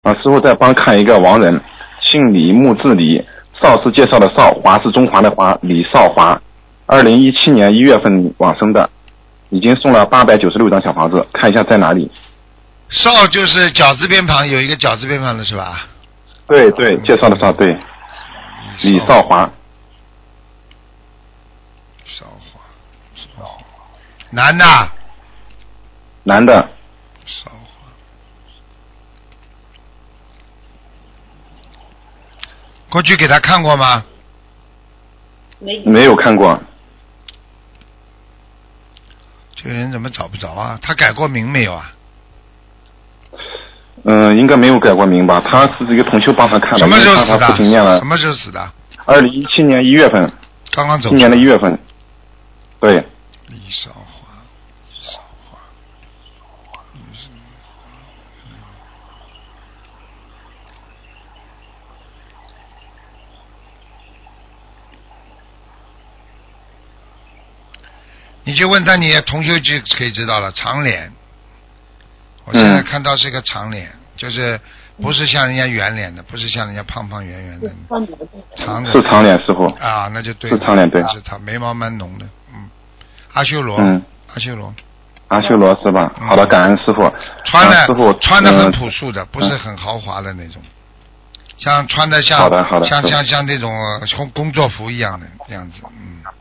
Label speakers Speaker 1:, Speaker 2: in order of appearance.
Speaker 1: 师傅再帮看一个亡人，姓李，木字李，少是介绍的少，华是中华的华，李少华，2017年1月份往生的，已经送了896张小房子，看一下在哪里。
Speaker 2: 少就是绞字边旁，有一个绞字边旁的是吧？
Speaker 1: 对对，介绍的少，对，李少华。
Speaker 2: 少华，男的。
Speaker 1: 男的。
Speaker 2: 少华。过去给他看过吗？
Speaker 1: 没有看过。
Speaker 2: 这个人怎么找不着啊？他改过名没有啊？
Speaker 1: 应该没有改过名吧？他是这个同修帮他看的。
Speaker 2: 什么时候死的？
Speaker 1: 他父亲念了。
Speaker 2: 什么时候死的
Speaker 1: ？2017年1月份。
Speaker 2: 刚刚走。
Speaker 1: 今年的1月份。对。
Speaker 2: 李少华，少华。你就问他，你同学就可以知道了。长脸，我现在看到是个长脸，就是不是像人家圆脸的，不是像人家胖胖圆圆的，长的。
Speaker 1: 是长脸师傅。
Speaker 2: 啊，那就对。
Speaker 1: 是长脸，对。
Speaker 2: 是他，眉毛蛮浓的，阿修罗。阿修罗。
Speaker 1: 阿修罗是吧？好的，感恩师傅。
Speaker 2: 穿的
Speaker 1: 师傅
Speaker 2: 穿的很朴素的，不是很豪华的那种，像穿的像
Speaker 1: 好的
Speaker 2: 像那种工作服一样的样子，